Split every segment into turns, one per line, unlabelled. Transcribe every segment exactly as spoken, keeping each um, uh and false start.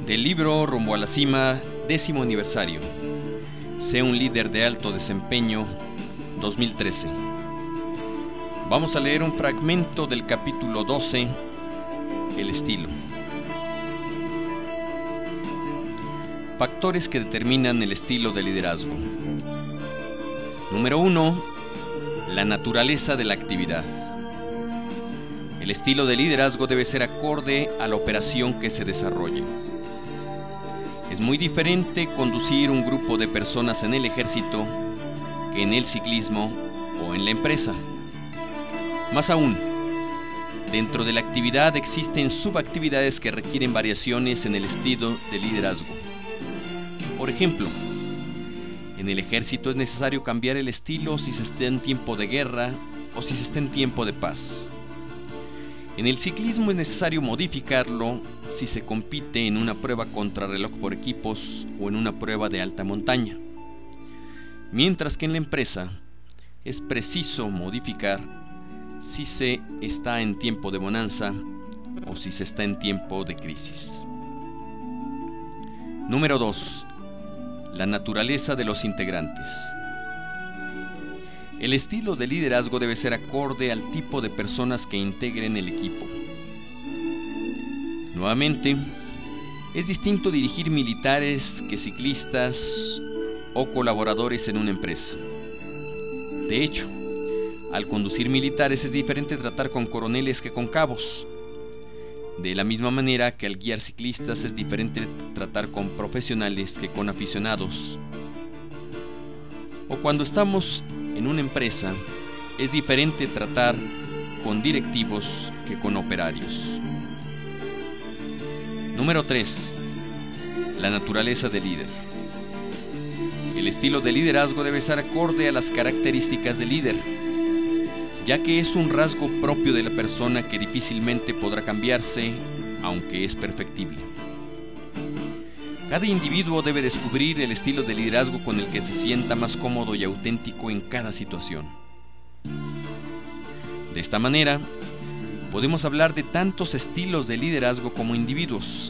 Del libro Rumbo a la Cima, décimo aniversario. Sé un líder de alto desempeño, dos mil trece. Vamos a leer un fragmento del capítulo doce, el estilo. Factores que determinan el estilo de liderazgo. Número uno. La naturaleza de la actividad. El estilo de liderazgo debe ser acorde a la operación que se desarrolle. Es muy diferente conducir un grupo de personas en el ejército que en el ciclismo o en la empresa. Más aún, dentro de la actividad existen subactividades que requieren variaciones en el estilo de liderazgo. Por ejemplo, en el ejército es necesario cambiar el estilo si se está en tiempo de guerra o si se está en tiempo de paz. En el ciclismo es necesario modificarlo si se compite en una prueba contrarreloj por equipos o en una prueba de alta montaña. Mientras que en la empresa es preciso modificar si se está en tiempo de bonanza o si se está en tiempo de crisis. Número dos. La naturaleza de los integrantes. El estilo de liderazgo debe ser acorde al tipo de personas que integren el equipo. Nuevamente, es distinto dirigir militares que ciclistas o colaboradores en una empresa. De hecho, al conducir militares es diferente tratar con coroneles que con cabos. De la misma manera que al guiar ciclistas es diferente tratar con profesionales que con aficionados. O cuando estamos en una empresa, es diferente tratar con directivos que con operarios. Número tres. La naturaleza del líder. El estilo de liderazgo debe ser acorde a las características del líder, ya que es un rasgo propio de la persona que difícilmente podrá cambiarse, aunque es perfectible. Cada individuo debe descubrir el estilo de liderazgo con el que se sienta más cómodo y auténtico en cada situación. De esta manera, podemos hablar de tantos estilos de liderazgo como individuos.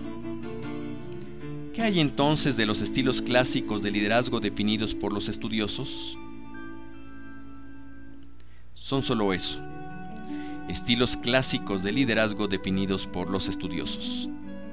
¿Qué hay entonces de los estilos clásicos de liderazgo definidos por los estudiosos? Son solo eso, estilos clásicos de liderazgo definidos por los estudiosos.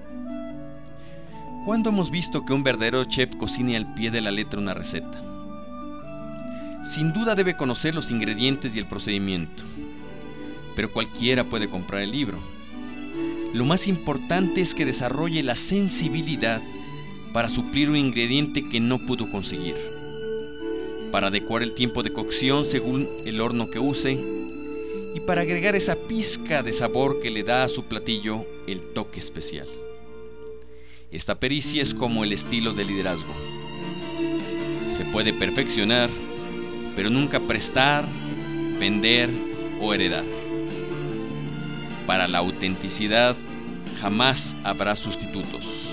¿Cuándo hemos visto que un verdadero chef cocine al pie de la letra una receta? Sin duda debe conocer los ingredientes y el procedimiento, pero cualquiera puede comprar el libro. Lo más importante es que desarrolle la sensibilidad para suplir un ingrediente que no pudo conseguir, para adecuar el tiempo de cocción según el horno que use y para agregar esa pizca de sabor que le da a su platillo el toque especial. Esta pericia es como el estilo de liderazgo. Se puede perfeccionar, pero nunca prestar, vender o heredar. Para la autenticidad jamás habrá sustitutos.